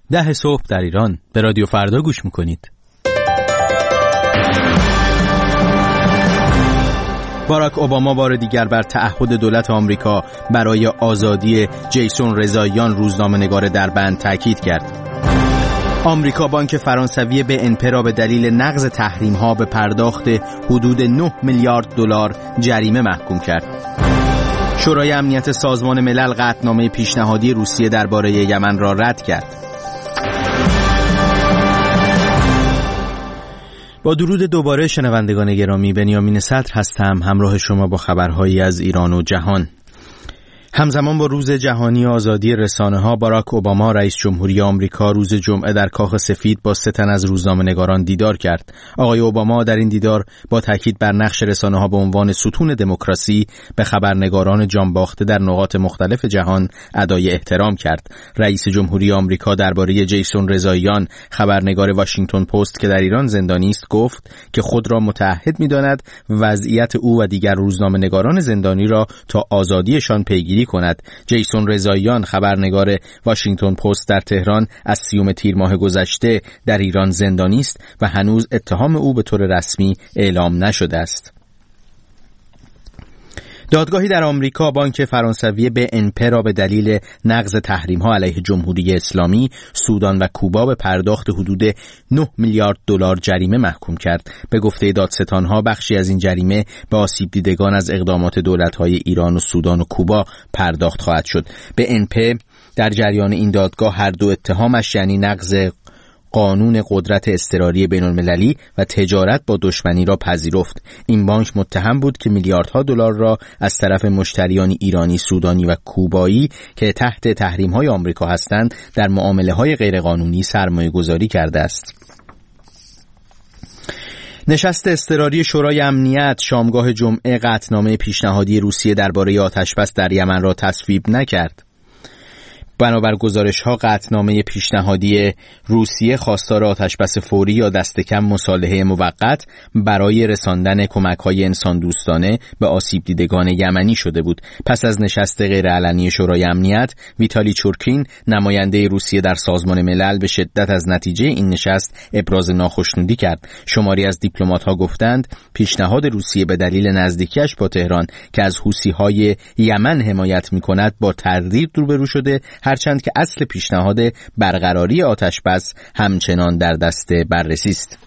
10 صبح در ایران به رادیو فردا گوش میکنید. باراک اوباما بار دیگر بر تعهد دولت آمریکا برای آزادی جیسون رضاییان روزنامه‌نگار دربند تاکید کرد. آمریکا بانک فرانسوی BNP را به دلیل نقض تحریم‌ها به پرداخت حدود 9 میلیارد دلار جریمه محکوم کرد. شورای امنیت سازمان ملل قطعنامه پیشنهادی روسیه درباره یمن را رد کرد. با درود دوباره شنوندگان گرامی، بنیامین صدر هستم، همراه شما با خبرهایی از ایران و جهان. همزمان با روز جهانی آزادی رسانه‌ها، باراک اوباما رئیس جمهوری آمریکا روز جمعه در کاخ سفید با 3 تن از روزنامه‌نگاران دیدار کرد. آقای اوباما در این دیدار با تاکید بر نقش رسانه‌ها به عنوان ستون دموکراسی به خبرنگاران جانباخته در نقاط مختلف جهان ادای احترام کرد. رئیس جمهوری آمریکا درباره جیسون رضاییان، خبرنگار واشنگتن پست که در ایران زندانی است، گفت که خود را متعهد می‌داند وضعیت او و دیگر روزنامه‌نگاران زندانی را تا آزادیشان پیگیری کند. جیسون رضاییان، خبرنگار واشنگتن پست در تهران، از 30 تیر ماه گذشته در ایران زندانی است و هنوز اتهام او به طور رسمی اعلام نشده است. دادگاهی در آمریکا بانک فرانسوی BNP را به دلیل نقض تحریم‌ها علیه جمهوری اسلامی، سودان و کوبا به پرداخت حدود 9 میلیارد دلار جریمه محکوم کرد. به گفته دادستان‌ها بخشی از این جریمه به آسیب دیدگان از اقدامات دولت‌های ایران و سودان و کوبا پرداخت خواهد شد. BNP در جریان این دادگاه هر دو اتهامش، یعنی نقض قانون قدرت اضطراری بین‌المللی و تجارت با دشمنی، را پذیرفت. این بانک متهم بود که میلیاردها دلار را از طرف مشتریان ایرانی، سودانی و کوبایی که تحت تحریم‌های آمریکا هستند در معامله‌های غیرقانونی سرمایه‌گذاری کرده است. نشست اضطراری شورای امنیت شامگاه جمعه قطعنامه پیشنهادی روسیه درباره آتش‌بس در یمن را تصویب نکرد. بنابر گزارش‌ها قطعنامه پیشنهادی روسیه خواستار آتش‌بس فوری یا دست کم مصالحه موقت برای رساندن کمک‌های انسان‌دوستانه به آسیب دیدگان یمنی شده بود. پس از نشست غیرعلنی شورای امنیت، ویتالی چورکین، نماینده روسیه در سازمان ملل، به شدت از نتیجه این نشست ابراز ناخشنودی کرد. شماری از دیپلمات‌ها گفتند پیشنهاد روسیه به دلیل نزدیکیش با تهران که از حوثی‌های یمن حمایت می‌کند با تردید روبرو شده، هرچند که اصل پیشنهاد برقراری آتش‌بس همچنان در دست بررسی است.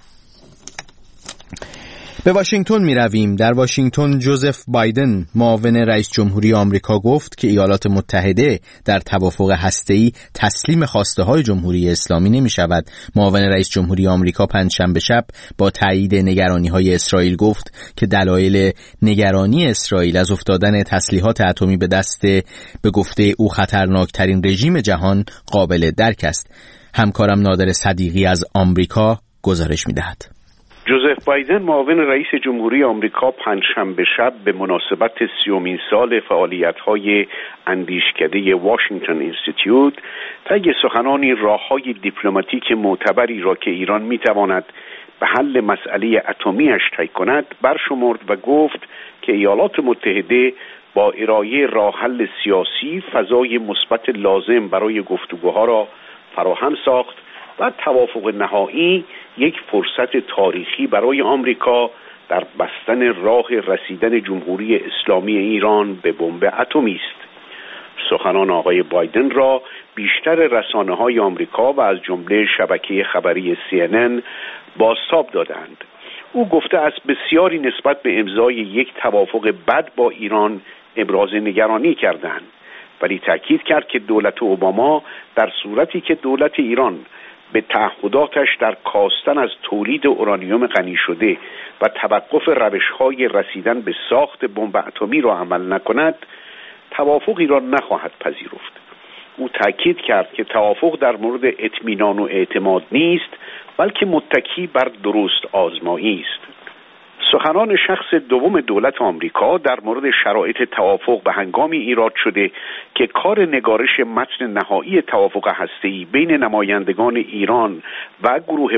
به واشنگتن می رویم. در واشنگتن جوزف بایدن، معاون رئیس جمهوری آمریکا، گفت که ایالات متحده در توافق هسته‌ای تسلیم خواسته های جمهوری اسلامی نمی شود. معاون رئیس جمهوری آمریکا پنجشنبه شب با تایید نگرانی های اسرائیل گفت که دلایل نگرانی اسرائیل از افتادن تسلیحات اتمی به دست به گفته او خطرناکترین رژیم جهان قابل درک است. همکارم نادر صدیقی از آمریکا گزارش می دهد. جوزف بایدن، معاون رئیس جمهوری آمریکا، پنجشنبه شب به مناسبت 30مین سال فعالیت‌های اندیشکده واشنگتن اینستیتیوت طی سخنانی راه‌های دیپلماتیک معتبری را که ایران می‌تواند به حل مسئله اتمی‌اش طی کند برشمرد و گفت که ایالات متحده با ارائه راه حل سیاسی فضای مثبت لازم برای گفتگوها را فراهم ساخت و توافق نهایی یک فرصت تاریخی برای آمریکا در بستن راه رسیدن جمهوری اسلامی ایران به بمب اتمی است. سخنان آقای بایدن را بیشتر رسانه‌های آمریکا و از جمله شبکه خبری CNN بازتاب دادند. او گفته است بسیاری نسبت به امضای یک توافق بد با ایران ابراز نگرانی کردند، ولی تاکید کرد که دولت اوباما در صورتی که دولت ایران به تعهداتش در کاستن از تولید اورانیوم غنی شده و توقف روش‌های رسیدن به ساخت بمب اتمی را عمل نکند، توافقی را نخواهد پذیرفت. او تاکید کرد که توافق در مورد اطمینان و اعتماد نیست، بلکه متکی بر درست آزمایی است. سخنان شخص دوم دولت آمریکا در مورد شرایط توافق به هنگامی ایراد شده که کار نگارش متن نهایی توافق هسته‌ای بین نمایندگان ایران و گروه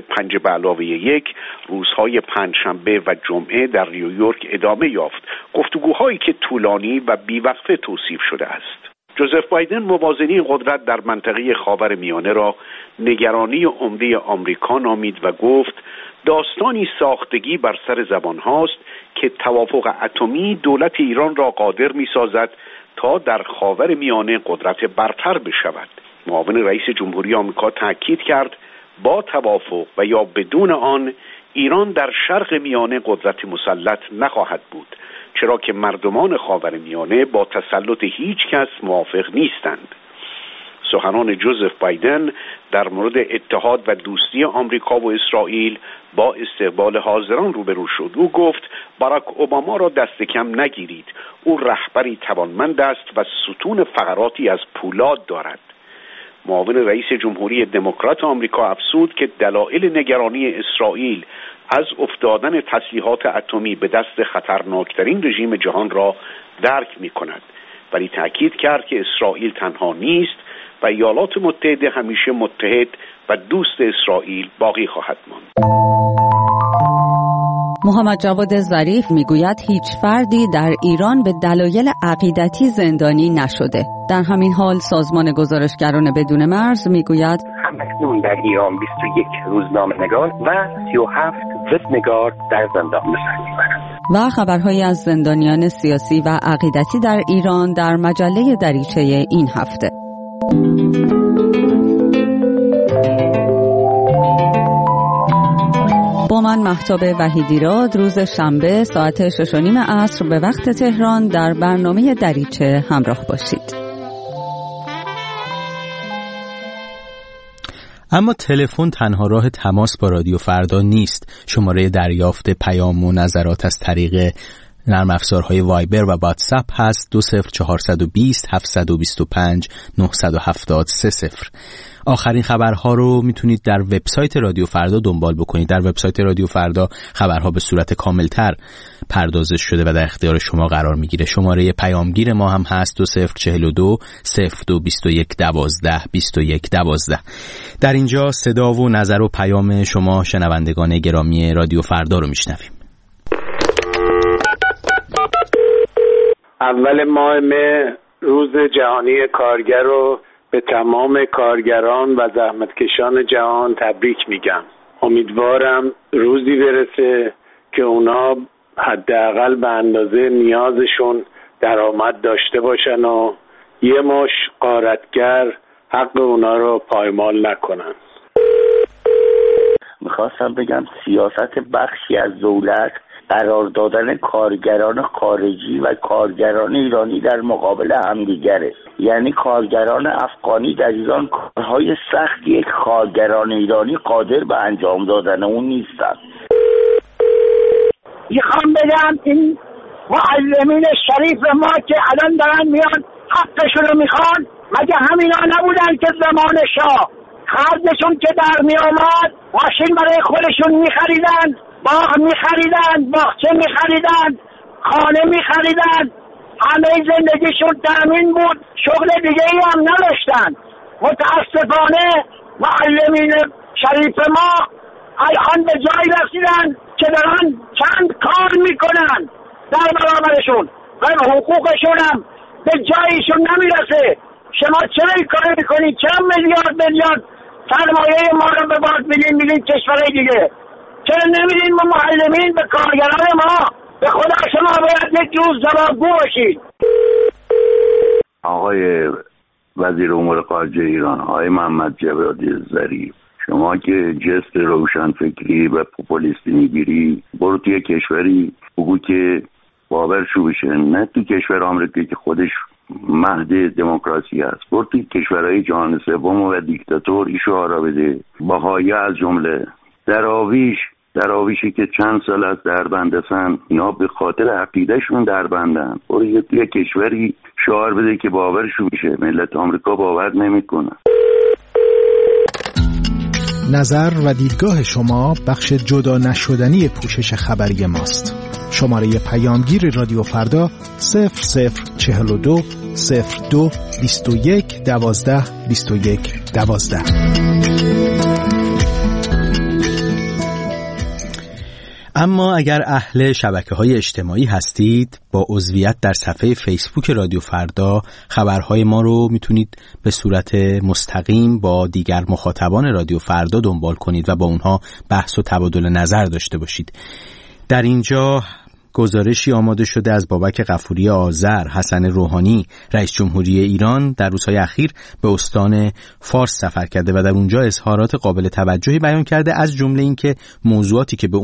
5+1 روزهای پنجشنبه و جمعه در نیویورک ادامه یافت، گفتگوهایی که طولانی و بیوقفه توصیف شده است. جوزف بایدن موازنه قدرت در منطقه خاورمیانه را نگرانی عمده آمریکا نامید و گفت داستانی ساختگی بر سر زبان هاست که توافق اتمی دولت ایران را قادر می سازد تا در خاور میانه قدرت برتر بشود. معاون رئیس جمهوری آمریکا تاکید کرد با توافق و یا بدون آن ایران در شرق میانه قدرت مسلط نخواهد بود، چرا که مردمان خاور میانه با تسلط هیچ کس موافق نیستند. سخنان جوزف بایدن در مورد اتحاد و دوستی آمریکا و اسرائیل با استقبال حاضران روبرو شد. او گفت باراک اوباما را دست کم نگیرید، او رهبری توانمند است و ستون فقراتی از پولاد دارد. معاون رئیس جمهوری دموکرات آمریکا افزود که دلایل نگرانی اسرائیل از افتادن تسلیحات اتمی به دست خطرناکترین رژیم جهان را درک می‌کند، ولی تأکید کرد که اسرائیل تنها نیست و ایالات متحده همیشه متحد و دوست اسرائیل باقی خواهد ماند. محمد جواد ظریف میگوید هیچ فردی در ایران به دلایل عقیدتی زندانی نشده. در همین حال سازمان گزارشگران بدون مرز میگوید همکنون در ایران 21 روزنامه‌نگار و 37 وبنگار در زندان نشسته می‌برند. و خبرهایی از زندانیان سیاسی و عقیدتی در ایران در مجله دریچه این هفته. با من مهتاب وحیدیراد روز شنبه ساعت 6:30 عصر به وقت تهران در برنامه دریچه همراه باشید. اما تلفن تنها راه تماس با رادیو فردا نیست. شماره دریافت پیام و نظرات از طریق نرم افزارهای وایبر و واتساپ هست 20420 725 970 آخرین خبرها رو میتونید در وبسایت رادیو فردا دنبال بکنید. در وبسایت رادیو فردا خبرها به صورت کاملتر پردازش شده و در اختیار شما قرار میگیره. شماره پیامگیر ما هم هست 2042 0221 12 21 12. در اینجا صدا و نظر و پیام شما شنوندگان گرامی رادیو فردا رو میشنویم. اول ماه مه روز جهانی کارگر رو به تمام کارگران و زحمتکشان جهان تبریک میگم. امیدوارم روزی برسه که اونا حداقل به اندازه نیازشون درآمد داشته باشن و یه مش غارتگر حق اونا رو پایمال نکنن. میخواستم بگم سیاست بخشی از دولت قرار دادن کارگران خارجی و کارگران ایرانی در مقابل همدیگره. یعنی کارگران افغانی در ایران کارهای سختی کارگران ایرانی قادر به انجام دادن اون نیستن. میخوام بگم این معلمین شریف ما که الان دارن میان حقشون رو میخوان، مگه همینا نبودن که زمان شاه خرجشون که در میامد ماشین برای خودشون میخریدن، باغ میخریدن، باغچه میخریدن، خانه میخریدن، همه زندگیشون تامین بود، شغل دیگه ای هم نداشتن. متاسفانه معلمین شریف ما الان به جایی رسیدن که دارن چند کار میکنن در برابرشون و حقوقشون هم به جایشون نمیرسه. شما چرا این کار میکنید؟ چرا میلیارد سرمایه ما رو به باد میدین کشورهای دیگه؟ چرا نمیدین ما معلمین به کارگران ما؟ به خدا شما باید یک روز جوابگو باشید. آقای وزیر امور خارجه ایران، آقای محمد جواد ظریف، شما که جست روشنفکری و پوپولیستی میگیری، برو توی کشوری بگو که باورشو بشه، نه تو کشور آمریکایی که خودش مهد دموکراسی هست، برو توی کشورهای جهان سوم و دیکتاتور ایشو آرا بده. بهایی از جمله دراویشی که چند سال از دربند هستن، اینا به خاطر عقیدهشون دربندن. برو یه کشوری شعار بده که باورشو بشه. ملت آمریکا باور نمیکنه. نظر و دیدگاه شما بخش جدا نشدنی پوشش خبری ماست. شماره پیامگیر رادیو فردا 0042 02 21 12 21 12. اما اگر اهل شبکه‌های اجتماعی هستید، با عضویت در صفحه فیسبوک رادیو فردا خبرهای ما رو میتونید به صورت مستقیم با دیگر مخاطبان رادیو فردا دنبال کنید و با اونها بحث و تبادل نظر داشته باشید. در اینجا گزارشی آماده شده از بابک غفوری آذر. حسن روحانی رئیس جمهوری ایران در روزهای اخیر به استان فارس سفر کرده و در اونجا اظهارات قابل توجهی بیان کرده، از جمله اینکه موضوعاتی که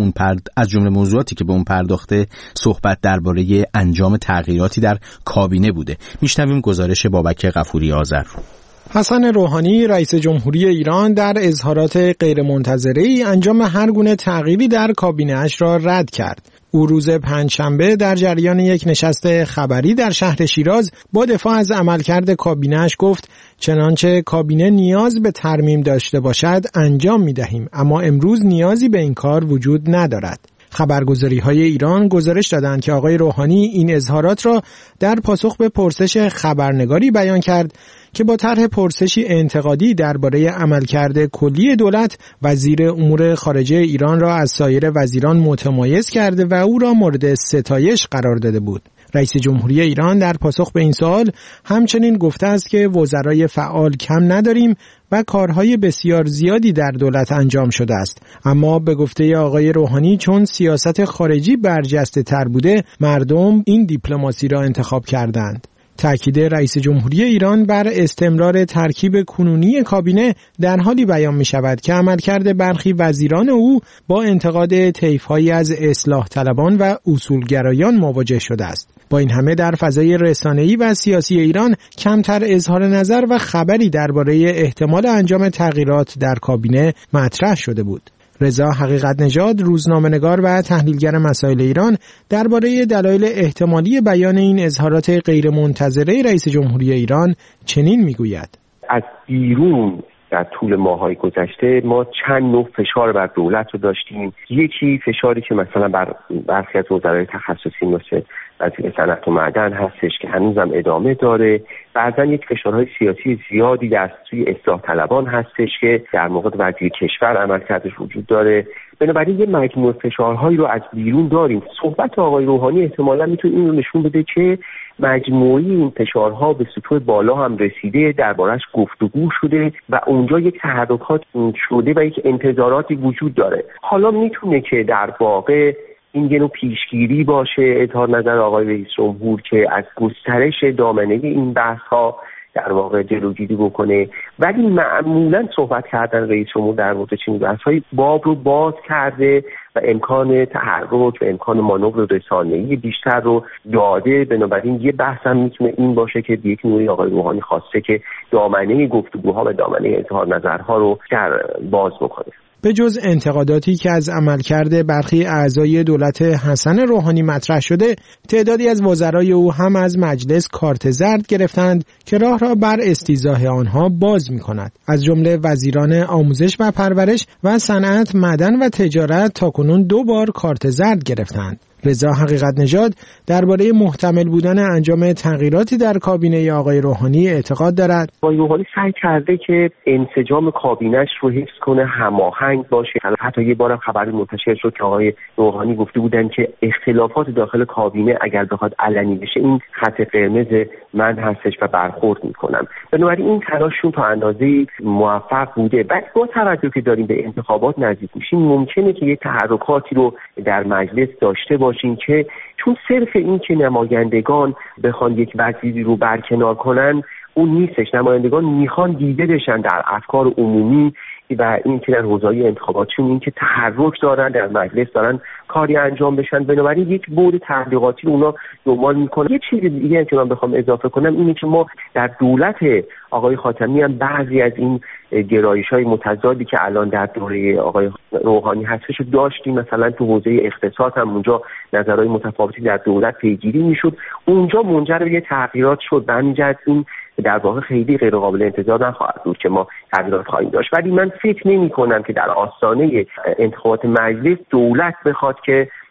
به اون پرداخته صحبت درباره انجام تغییراتی در کابینه بوده. میشنویم گزارش بابک غفوری آذر رو. حسن روحانی رئیس جمهوری ایران در اظهارات غیرمنتظره‌ای انجام هر گونه تغییری در کابینه‌اش را رد کرد. او روز پنجشنبه در جریان یک نشست خبری در شهر شیراز با دفاع از عملکرد کابینه‌اش گفت چنانچه کابینه نیاز به ترمیم داشته باشد انجام می‌دهیم، اما امروز نیازی به این کار وجود ندارد. خبرگزاری‌های ایران گزارش دادند که آقای روحانی این اظهارات را در پاسخ به پرسش خبرنگاری بیان کرد که با طرح پرسشی انتقادی درباره عملکرد کلی دولت، وزیر امور خارجه ایران را از سایر وزیران متمایز کرده و او را مورد ستایش قرار داده بود. رئیس جمهوری ایران در پاسخ به این سوال همچنین گفته است که وزرای فعال کم نداریم و کارهای بسیار زیادی در دولت انجام شده است، اما به گفته آقای روحانی چون سیاست خارجی برجسته تر بوده، مردم این دیپلماسی را انتخاب کردند. تأکید رئیس جمهوری ایران بر استمرار ترکیب کنونی کابینه در حالی بیان می شود که عملکرد برخی وزیران او با انتقاد طیف‌هایی از اصلاح طلبان و اصولگرایان مواجه شده است. با این همه در فضای رسانه‌ای و سیاسی ایران کمتر اظهار نظر و خبری درباره احتمال انجام تغییرات در کابینه مطرح شده بود. رضا حقیقت نژاد، روزنامه‌نگار و تحلیلگر مسائل ایران، درباره دلایل احتمالی بیان این اظهارات غیرمنتظره رئیس جمهوری ایران چنین میگوید: از بیرون در طول ماه‌های گذشته ما چند نوع فشار بر دولت رو داشتیم. یکی فشاری که مثلا بر برخی از وزرای تخصصی مثل وزیر صنعت و معدن هستش که هنوزم ادامه داره. بعضا یک فشارهای سیاسی زیادی در سوی اصلاح طلبان هستش که در موقع وزیر کشور عملکردش وجود داره. بنابراین یه مجموعه فشارهایی رو از بیرون داریم. صحبت آقای روحانی احتمالاً میتونه این رو نشون بده که مجموعی این فشارها به سطوح بالا هم رسیده، دربارش گفتگو شده و اونجا یک تحرکات شده و یک انتظاراتی وجود داره. حالا میتونه که در واقع این یه نوع پیشگیری باشه، اظهار نظر آقای رئیس جمهور که از گسترش دامنه این بحث‌ها در واقع جلوگیری بکنه، ولی معمولا صحبت کردن رئیس جمهور در مورد چنین بحث‌های باب رو باز کرده و امکان تحرک و امکان مانور رسانه‌ای بیشتر رو داده. بنابراین یه بحث هم میتونه این باشه که یک نوعی آقای روحانی خواسته که دامنه گفتگوها و دامنه اظهار نظرها رو باز بکنه. به جز انتقاداتی که از عملکرد برخی اعضای دولت حسن روحانی مطرح شده، تعدادی از وزرای او هم از مجلس کارت زرد گرفتند که راه را بر استیضاح آنها باز می‌کند. از جمله وزیران آموزش و پرورش و صنعت، معدن و تجارت تاکنون 2 بار کارت زرد گرفتند. رضا حقیقت نژاد درباره محتمل بودن انجام تغییراتی در کابینه آقای روحانی اعتقاد دارد. آقای روحانی سعی کرده که انسجام کابینه‌اش رو حفظ کنه، هماهنگ باشه. حتی یه بارم خبری منتشر شد که آقای روحانی گفته بودن که اختلافات داخل کابینه اگر بخواد علنی بشه این خط قرمز من هستش و برخورد میکنم. بنابراین این تلاششون تا اندازه‌ای موفق بوده. بعد با توجه که داریم به انتخابات نزدیک میشیم، ممکنه که یه تحرکاتی رو در مجلس داشته باشیم که چون صرف این که نمایندگان بخوان یک وزیری رو برکنار کنن اون نیستش. نمایندگان میخوان دیده بشن در افکار عمومی و این که در حوزه‌های انتخاباتشون این که تحرک دارن در مجلس دارن کاری انجام بشن. بنابراین یک بعد تبلیغاتی رو اونا دنبال میکنن. یه چیز دیگه هم که من بخوام اضافه کنم اینه که ما در دولت آقای خاتمی هم بعضی از این گرایش‌های متضادی که الان در دوره آقای روحانی هستش داشتیم. مثلا تو حوزه اقتصاد هم اونجا نظرهای متفاوتی در دولت پیگیری میشد، اونجا منجر به یه تغییرات شد. بنجد این در واقع خیلی غیر قابل انتظار نخواهد بود که ما تغییرات خواهیم داشت. ولی من فکر نمی‌کنم که در آستانه انتخابات مجلس دولت بخواد که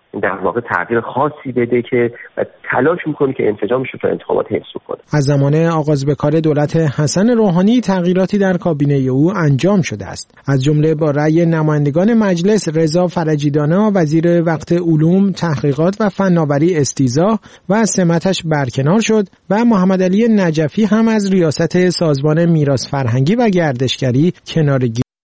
در واقع تغییر خاصی بده که تلاش میکنه که انسجامش رو تا انتخابات حفظ کنه. از زمان آغاز به کار دولت حسن روحانی تغییراتی در کابینه او انجام شده است. از جمله با رأی نمایندگان مجلس رضا فرجیدانا وزیر وقت علوم، تحقیقات و فناوری استیضاح و از سمتش برکنار شد و محمد علی نجفی هم از ریاست سازمان میراث فرهنگی و گردشگری کناره‌گیری